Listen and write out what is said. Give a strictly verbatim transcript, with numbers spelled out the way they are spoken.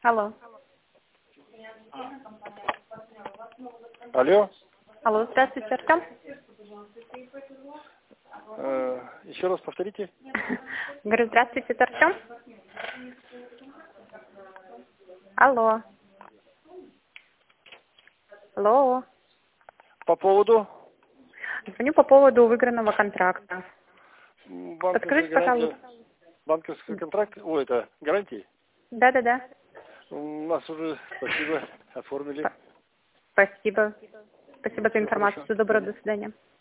Алло. Алло. Алло, здравствуйте, Артем. Э, еще раз повторите. Говорю, здравствуйте, это Артем. Алло. Алло. По поводу Звоню по поводу выигранного контракта. банковской Подскажите, гарантии. пожалуйста. Банковский контракт. Ой, это гарантии. Да-да-да. У нас уже, спасибо, оформили. Спасибо. Спасибо за Всего информацию. хорошего. Всего доброго. До свидания.